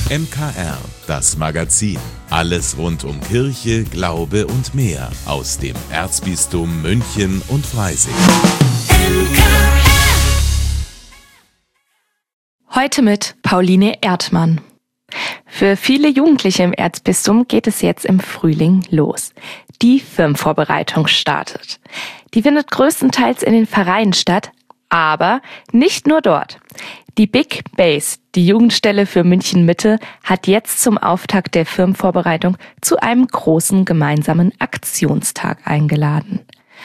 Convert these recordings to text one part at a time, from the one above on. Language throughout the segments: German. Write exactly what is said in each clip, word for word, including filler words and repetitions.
M K R, das Magazin. Alles rund um Kirche, Glaube und mehr aus dem Erzbistum München und Freising. Heute mit Pauline Erdmann. Für viele Jugendliche im Erzbistum geht es jetzt im Frühling los. Die Firmenvorbereitung startet. Die findet größtenteils in den Pfarreien statt, aber nicht nur dort. Die Big Base, die Jugendstelle für München Mitte, hat jetzt zum Auftakt der Firmenvorbereitung zu einem großen gemeinsamen Aktionstag eingeladen.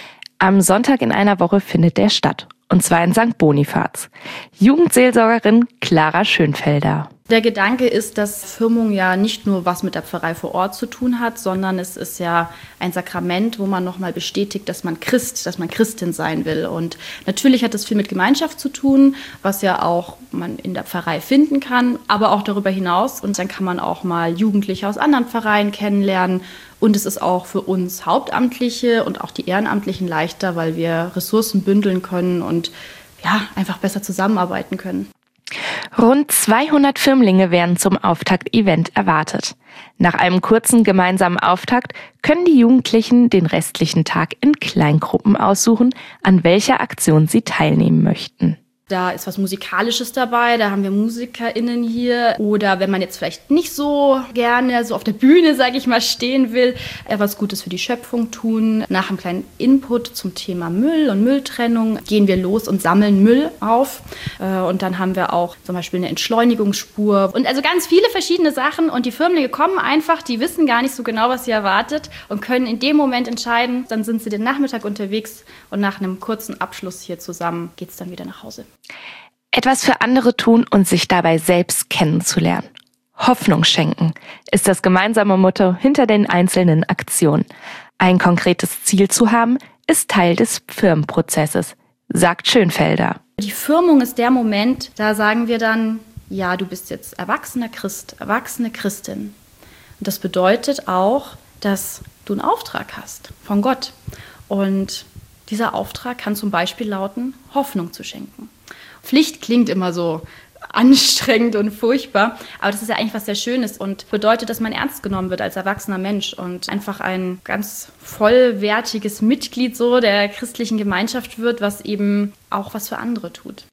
Am Sonntag in einer Woche findet der statt, und zwar in Sankt Bonifaz. Jugendseelsorgerin Clara Schönfelder. Der Gedanke ist, dass Firmung ja nicht nur was mit der Pfarrei vor Ort zu tun hat, sondern es ist ja ein Sakrament, wo man nochmal bestätigt, dass man Christ, dass man Christin sein will. Und natürlich hat das viel mit Gemeinschaft zu tun, was ja auch man in der Pfarrei finden kann, aber auch darüber hinaus. Und dann kann man auch mal Jugendliche aus anderen Pfarreien kennenlernen. Und es ist auch für uns Hauptamtliche und auch die Ehrenamtlichen leichter, weil wir Ressourcen bündeln können und ja, einfach besser zusammenarbeiten können. Rund zweihundert Firmlinge werden zum Auftakt-Event erwartet. Nach einem kurzen gemeinsamen Auftakt können die Jugendlichen den restlichen Tag in Kleingruppen aussuchen, an welcher Aktion sie teilnehmen möchten. Da ist was Musikalisches dabei, da haben wir MusikerInnen hier. Oder wenn man jetzt vielleicht nicht so gerne so auf der Bühne, sage ich mal, stehen will, was Gutes für die Schöpfung tun. Nach einem kleinen Input zum Thema Müll und Mülltrennung gehen wir los und sammeln Müll auf. Und dann haben wir auch zum Beispiel eine Entschleunigungsspur. Und also ganz viele verschiedene Sachen. Und die Firmlinge kommen einfach, die wissen gar nicht so genau, was sie erwartet und können in dem Moment entscheiden. Dann sind sie den Nachmittag unterwegs und nach einem kurzen Abschluss hier zusammen geht es dann wieder nach Hause. Etwas für andere tun und sich dabei selbst kennenzulernen. Hoffnung schenken ist das gemeinsame Motto hinter den einzelnen Aktionen. Ein konkretes Ziel zu haben, ist Teil des Firmenprozesses, sagt Schönfelder. Die Firmung ist der Moment, da sagen wir dann, ja, du bist jetzt erwachsener Christ, erwachsene Christin. Und das bedeutet auch, dass du einen Auftrag hast von Gott. Und dieser Auftrag kann zum Beispiel lauten, Hoffnung zu schenken. Pflicht klingt immer so anstrengend und furchtbar, aber das ist ja eigentlich was sehr Schönes und bedeutet, dass man ernst genommen wird als erwachsener Mensch und einfach ein ganz vollwertiges Mitglied so der christlichen Gemeinschaft wird, was eben auch was für andere tut.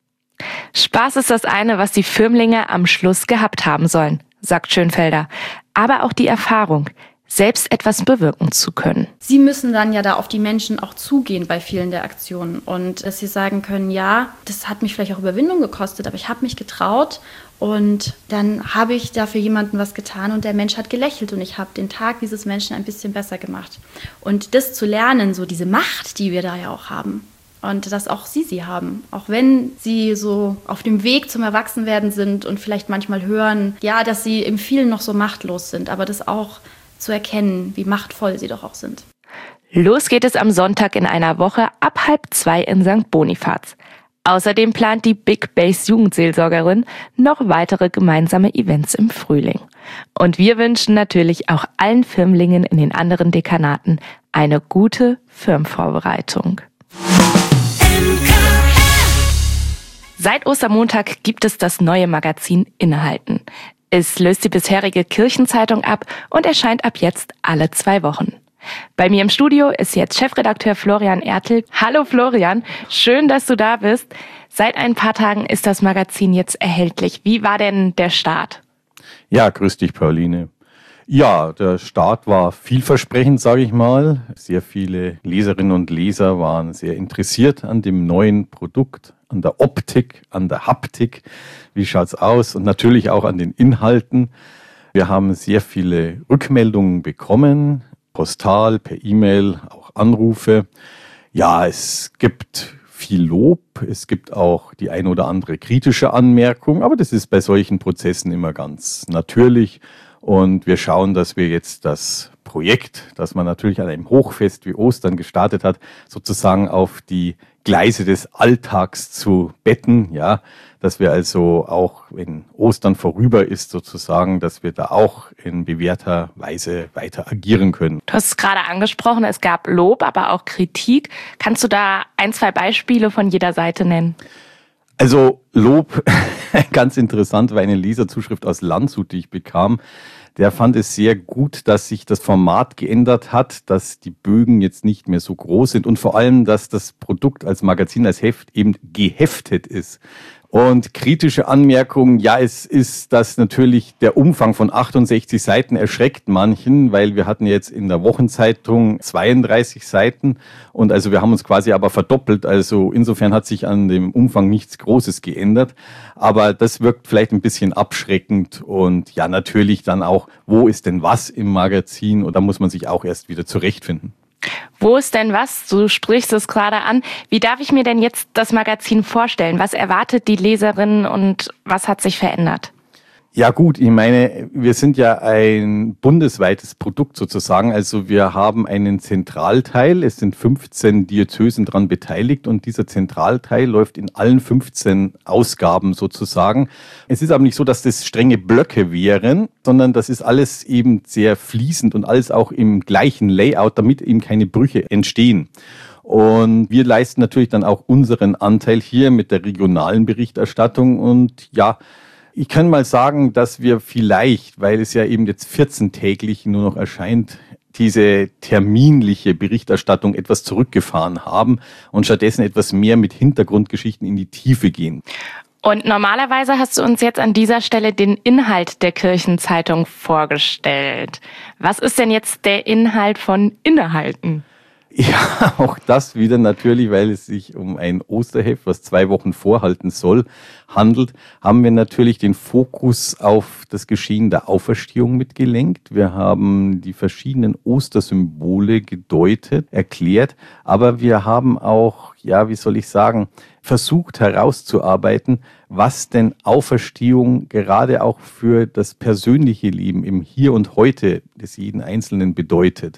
Spaß ist das eine, was die Firmlinge am Schluss gehabt haben sollen, sagt Schönfelder, aber auch die Erfahrung, selbst etwas bewirken zu können. Sie müssen dann ja da auf die Menschen auch zugehen bei vielen der Aktionen und dass sie sagen können, ja, das hat mich vielleicht auch Überwindung gekostet, aber ich habe mich getraut und dann habe ich da für jemanden was getan und der Mensch hat gelächelt und ich habe den Tag dieses Menschen ein bisschen besser gemacht. Und das zu lernen, so diese Macht, die wir da ja auch haben und dass auch sie sie haben, auch wenn sie so auf dem Weg zum Erwachsenwerden sind und vielleicht manchmal hören, ja, dass sie im Vielen noch so machtlos sind, aber das auch zu erkennen, wie machtvoll sie doch auch sind. Los geht es am Sonntag in einer Woche ab halb zwei in Sankt Bonifaz. Außerdem plant die Big Base Jugendseelsorgerin noch weitere gemeinsame Events im Frühling. Und wir wünschen natürlich auch allen Firmlingen in den anderen Dekanaten eine gute Firmenvorbereitung. Seit Ostermontag gibt es das neue Magazin Inhalten. Es löst die bisherige Kirchenzeitung ab und erscheint ab jetzt alle zwei Wochen. Bei mir im Studio ist jetzt Chefredakteur Florian Ertl. Hallo Florian, schön, dass du da bist. Seit ein paar Tagen ist das Magazin jetzt erhältlich. Wie war denn der Start? Ja, grüß dich, Pauline. Ja, der Start war vielversprechend, sage ich mal. Sehr viele Leserinnen und Leser waren sehr interessiert an dem neuen Produkt, an der Optik, an der Haptik. Wie schaut's aus? Und natürlich auch an den Inhalten. Wir haben sehr viele Rückmeldungen bekommen, postal, per E-Mail, auch Anrufe. Ja, es gibt viel Lob. Es gibt auch die ein oder andere kritische Anmerkung, aber das ist bei solchen Prozessen immer ganz natürlich. Und wir schauen, dass wir jetzt das Projekt, das man natürlich an einem Hochfest wie Ostern gestartet hat, sozusagen auf die Gleise des Alltags zu betten, ja, dass wir also auch, wenn Ostern vorüber ist, sozusagen, dass wir da auch in bewährter Weise weiter agieren können. Du hast es gerade angesprochen, es gab Lob, aber auch Kritik. Kannst du da ein, zwei Beispiele von jeder Seite nennen? Also Lob, ganz interessant, war eine Leserzuschrift aus Landshut, die ich bekam. Der fand es sehr gut, dass sich das Format geändert hat, dass die Bögen jetzt nicht mehr so groß sind und vor allem, dass das Produkt als Magazin, als Heft eben geheftet ist. Und kritische Anmerkungen, ja, es ist das natürlich, der Umfang von achtundsechzig Seiten erschreckt manchen, weil wir hatten jetzt in der Wochenzeitung zweiunddreißig Seiten und also wir haben uns quasi aber verdoppelt, also insofern hat sich an dem Umfang nichts Großes geändert, aber das wirkt vielleicht ein bisschen abschreckend und ja, natürlich dann auch, wo ist denn was im Magazin und da muss man sich auch erst wieder zurechtfinden. Wo ist denn was? Du sprichst es gerade an. Wie darf ich mir denn jetzt das Magazin vorstellen? Was erwartet die Leserin und was hat sich verändert? Ja gut, ich meine, wir sind ja ein bundesweites Produkt sozusagen. Also wir haben einen Zentralteil, es sind fünfzehn Diözesen dran beteiligt und dieser Zentralteil läuft in allen fünfzehn Ausgaben sozusagen. Es ist aber nicht so, dass das strenge Blöcke wären, sondern das ist alles eben sehr fließend und alles auch im gleichen Layout, damit eben keine Brüche entstehen. Und wir leisten natürlich dann auch unseren Anteil hier mit der regionalen Berichterstattung und ja, ich kann mal sagen, dass wir vielleicht, weil es ja eben jetzt vierzehntäglich nur noch erscheint, diese terminliche Berichterstattung etwas zurückgefahren haben und stattdessen etwas mehr mit Hintergrundgeschichten in die Tiefe gehen. Und normalerweise hast du uns jetzt an dieser Stelle den Inhalt der Kirchenzeitung vorgestellt. Was ist denn jetzt der Inhalt von Innehalten? Ja, auch das wieder natürlich, weil es sich um ein Osterheft, was zwei Wochen vorhalten soll, handelt, haben wir natürlich den Fokus auf das Geschehen der Auferstehung mitgelenkt. Wir haben die verschiedenen Ostersymbole gedeutet, erklärt, aber wir haben auch, ja, wie soll ich sagen, versucht herauszuarbeiten, was denn Auferstehung gerade auch für das persönliche Leben im Hier und Heute des jeden Einzelnen bedeutet.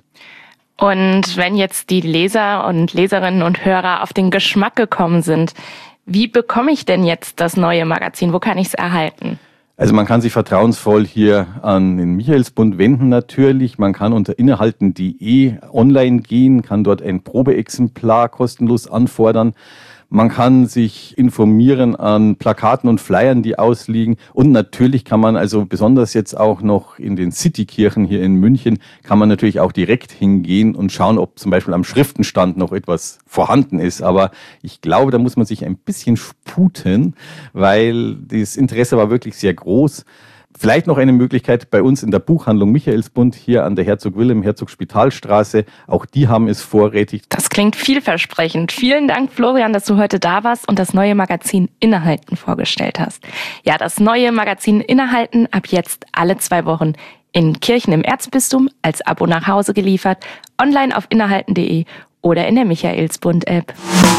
Und wenn jetzt die Leser und Leserinnen und Hörer auf den Geschmack gekommen sind, wie bekomme ich denn jetzt das neue Magazin? Wo kann ich es erhalten? Also man kann sich vertrauensvoll hier an den Michaelsbund wenden natürlich. Man kann unter innehalten punkt de online gehen, kann dort ein Probeexemplar kostenlos anfordern. Man kann sich informieren an Plakaten und Flyern, die ausliegen. Und natürlich kann man also besonders jetzt auch noch in den Citykirchen hier in München, kann man natürlich auch direkt hingehen und schauen, ob zum Beispiel am Schriftenstand noch etwas vorhanden ist. Aber ich glaube, da muss man sich ein bisschen sputen, weil das Interesse war wirklich sehr groß. Vielleicht noch eine Möglichkeit bei uns in der Buchhandlung Michaelsbund hier an der Herzog Wilhelm, Herzog-Spitalstraße. Auch die haben es vorrätig. Das klingt vielversprechend. Vielen Dank, Florian, dass du heute da warst und das neue Magazin Innehalten vorgestellt hast. Ja, das neue Magazin Innehalten ab jetzt alle zwei Wochen in Kirchen im Erzbistum als Abo nach Hause geliefert, online auf innehalten punkt de oder in der Michaelsbund-App.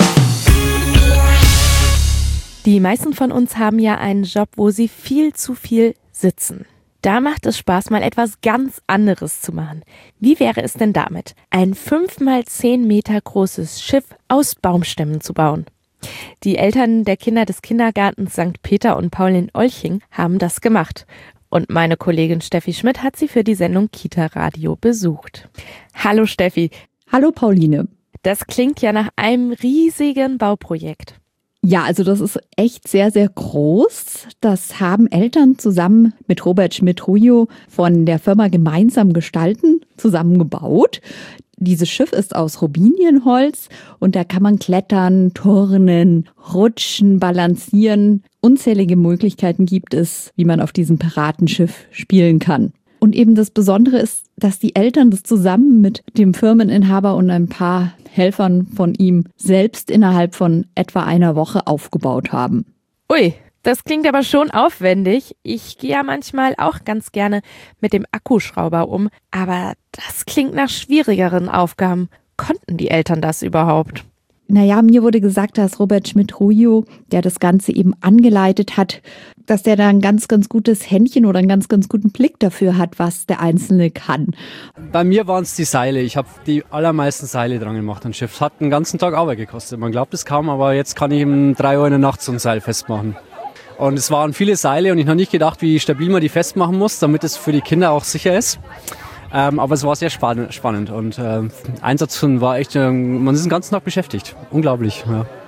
Die meisten von uns haben ja einen Job, wo sie viel zu viel sitzen. Da macht es Spaß, mal etwas ganz anderes zu machen. Wie wäre es denn damit, ein fünf mal zehn Meter großes Schiff aus Baumstämmen zu bauen? Die Eltern der Kinder des Kindergartens Sankt Peter und Paul in Olching haben das gemacht. Und meine Kollegin Steffi Schmidt hat sie für die Sendung Kita Radio besucht. Hallo Steffi. Hallo Pauline. Das klingt ja nach einem riesigen Bauprojekt. Ja, also das ist echt sehr, sehr groß. Das haben Eltern zusammen mit Robert Schmidt-Rujo von der Firma Gemeinsam Gestalten zusammengebaut. Dieses Schiff ist aus Robinienholz und da kann man klettern, turnen, rutschen, balancieren. Unzählige Möglichkeiten gibt es, wie man auf diesem Piratenschiff spielen kann. Und eben das Besondere ist, dass die Eltern das zusammen mit dem Firmeninhaber und ein paar Helfern von ihm selbst innerhalb von etwa einer Woche aufgebaut haben. Ui, das klingt aber schon aufwendig. Ich gehe ja manchmal auch ganz gerne mit dem Akkuschrauber um, aber das klingt nach schwierigeren Aufgaben. Konnten die Eltern das überhaupt? Naja, mir wurde gesagt, dass Robert Schmidt-Rujo, der das Ganze eben angeleitet hat, dass der da ein ganz, ganz gutes Händchen oder einen ganz, ganz guten Blick dafür hat, was der Einzelne kann. Bei mir waren es die Seile. Ich habe die allermeisten Seile dran gemacht. Ein Schiff hat den ganzen Tag Arbeit gekostet. Man glaubt es kaum, aber jetzt kann ich um drei Uhr in der Nacht so ein Seil festmachen. Und es waren viele Seile und ich habe nicht gedacht, wie stabil man die festmachen muss, damit es für die Kinder auch sicher ist. Ähm, aber es war sehr spannend, spannend und äh, Einsatz war echt, äh, man ist den ganzen Tag beschäftigt. Unglaublich, ja.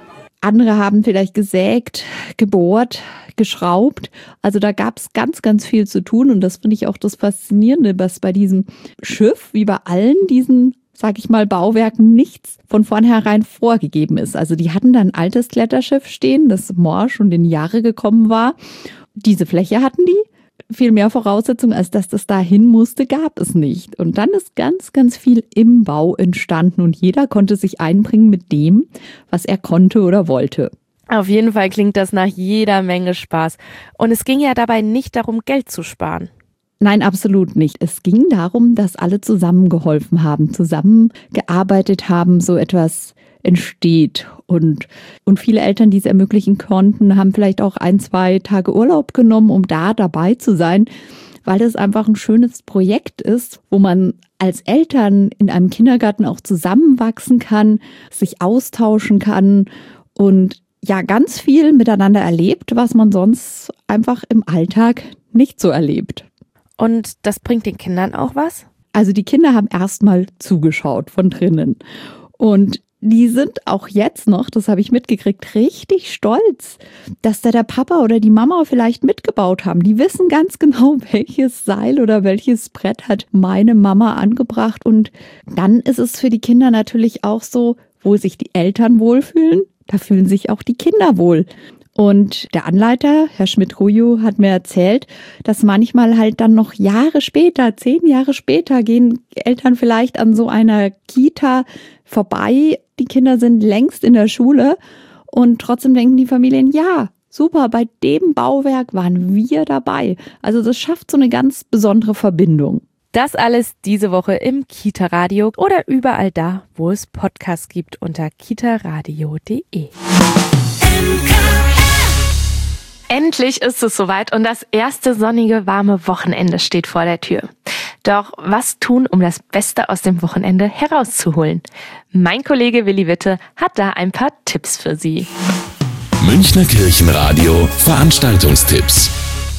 Andere haben vielleicht gesägt, gebohrt, geschraubt. Also da gab es ganz, ganz viel zu tun. Und das finde ich auch das Faszinierende, was bei diesem Schiff, wie bei allen diesen, sag ich mal, Bauwerken, nichts von vornherein vorgegeben ist. Also die hatten da ein altes Kletterschiff stehen, das morsch und in Jahre gekommen war. Diese Fläche hatten die. Viel mehr Voraussetzungen, als dass das dahin musste, gab es nicht. Und dann ist ganz, ganz viel im Bau entstanden und jeder konnte sich einbringen mit dem, was er konnte oder wollte. Auf jeden Fall klingt das nach jeder Menge Spaß. Und es ging ja dabei nicht darum, Geld zu sparen. Nein, absolut nicht. Es ging darum, dass alle zusammengeholfen haben, zusammengearbeitet haben, so etwas entsteht. Und, und viele Eltern, die es ermöglichen konnten, haben vielleicht auch ein, zwei Tage Urlaub genommen, um da dabei zu sein, weil das einfach ein schönes Projekt ist, wo man als Eltern in einem Kindergarten auch zusammenwachsen kann, sich austauschen kann und ja ganz viel miteinander erlebt, was man sonst einfach im Alltag nicht so erlebt. Und das bringt den Kindern auch was? Also die Kinder haben erstmal zugeschaut von drinnen und die sind auch jetzt noch, das habe ich mitgekriegt, richtig stolz, dass da der Papa oder die Mama vielleicht mitgebaut haben. Die wissen ganz genau, welches Seil oder welches Brett hat meine Mama angebracht. Und dann ist es für die Kinder natürlich auch so, wo sich die Eltern wohlfühlen, da fühlen sich auch die Kinder wohl. Und der Anleiter, Herr Schmidt-Rujo, hat mir erzählt, dass manchmal halt dann noch Jahre später, zehn Jahre später, gehen Eltern vielleicht an so einer Kita vorbei. Die Kinder sind längst in der Schule und trotzdem denken die Familien, ja, super, bei dem Bauwerk waren wir dabei. Also das schafft so eine ganz besondere Verbindung. Das alles diese Woche im Kita-Radio oder überall da, wo es Podcasts gibt unter kita radio punkt de. Endlich ist es soweit und das erste sonnige, warme Wochenende steht vor der Tür. Doch was tun, um das Beste aus dem Wochenende herauszuholen? Mein Kollege Willi Witte hat da ein paar Tipps für Sie. Münchner Kirchenradio Veranstaltungstipps.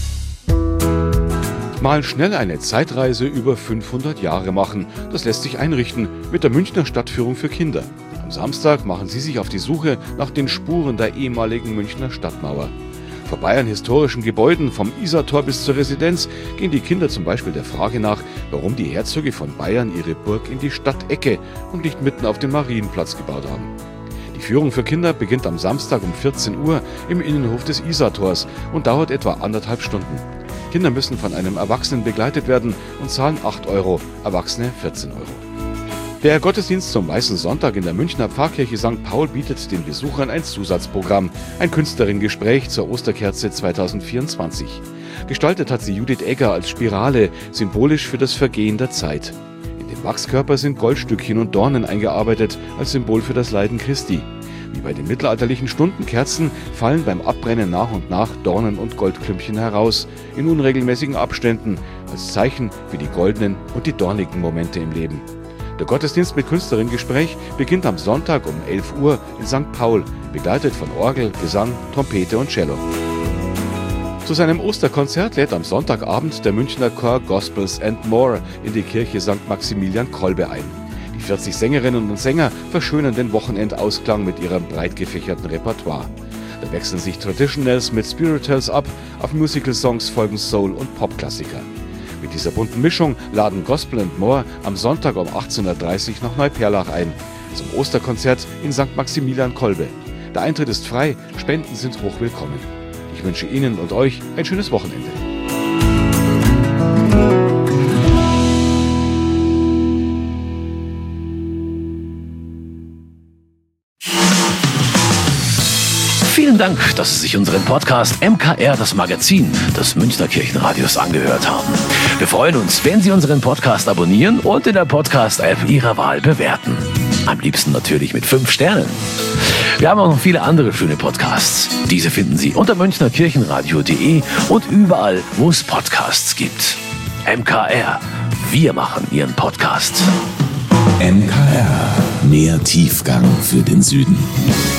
Mal schnell eine Zeitreise über fünfhundert Jahre machen. Das lässt sich einrichten mit der Münchner Stadtführung für Kinder. Am Samstag machen Sie sich auf die Suche nach den Spuren der ehemaligen Münchner Stadtmauer. Vorbei an historischen Gebäuden, vom Isartor bis zur Residenz, gehen die Kinder zum Beispiel der Frage nach, warum die Herzöge von Bayern ihre Burg in die Stadtecke und nicht mitten auf den Marienplatz gebaut haben. Die Führung für Kinder beginnt am Samstag um vierzehn Uhr im Innenhof des Isartors und dauert etwa anderthalb Stunden. Kinder müssen von einem Erwachsenen begleitet werden und zahlen acht Euro, Erwachsene vierzehn Euro. Der Gottesdienst zum Weißen Sonntag in der Münchner Pfarrkirche Sankt Paul bietet den Besuchern ein Zusatzprogramm, ein Künstlerinnengespräch zur Osterkerze zweitausendvierundzwanzig. Gestaltet hat sie Judith Egger als Spirale, symbolisch für das Vergehen der Zeit. In den Wachskörper sind Goldstückchen und Dornen eingearbeitet, als Symbol für das Leiden Christi. Wie bei den mittelalterlichen Stundenkerzen fallen beim Abbrennen nach und nach Dornen und Goldklümpchen heraus, in unregelmäßigen Abständen, als Zeichen für die goldenen und die dornigen Momente im Leben. Der Gottesdienst mit Künstlerinnengespräch beginnt am Sonntag um elf Uhr in Sankt Paul, begleitet von Orgel, Gesang, Trompete und Cello. Zu seinem Osterkonzert lädt am Sonntagabend der Münchner Chor Gospels and More in die Kirche Sankt Maximilian Kolbe ein. Die vierzig Sängerinnen und Sänger verschönern den Wochenendausklang mit ihrem breit gefächerten Repertoire. Da wechseln sich Traditionals mit Spirituals ab, auf Musical-Songs folgen Soul- und Popklassiker. Mit dieser bunten Mischung laden Gospel and More am Sonntag um achtzehn Uhr dreißig nach Neuperlach ein, zum Osterkonzert in Sankt Maximilian Kolbe. Der Eintritt ist frei, Spenden sind hochwillkommen. Ich wünsche Ihnen und euch ein schönes Wochenende. Vielen Dank, dass Sie sich unseren Podcast M K R, das Magazin des Münchner Kirchenradios, angehört haben. Wir freuen uns, wenn Sie unseren Podcast abonnieren und in der Podcast-App Ihrer Wahl bewerten. Am liebsten natürlich mit fünf Sternen. Wir haben auch noch viele andere schöne Podcasts. Diese finden Sie unter münchner kirchenradio punkt de und überall, wo es Podcasts gibt. M K R, wir machen Ihren Podcast. M K R, mehr Tiefgang für den Süden.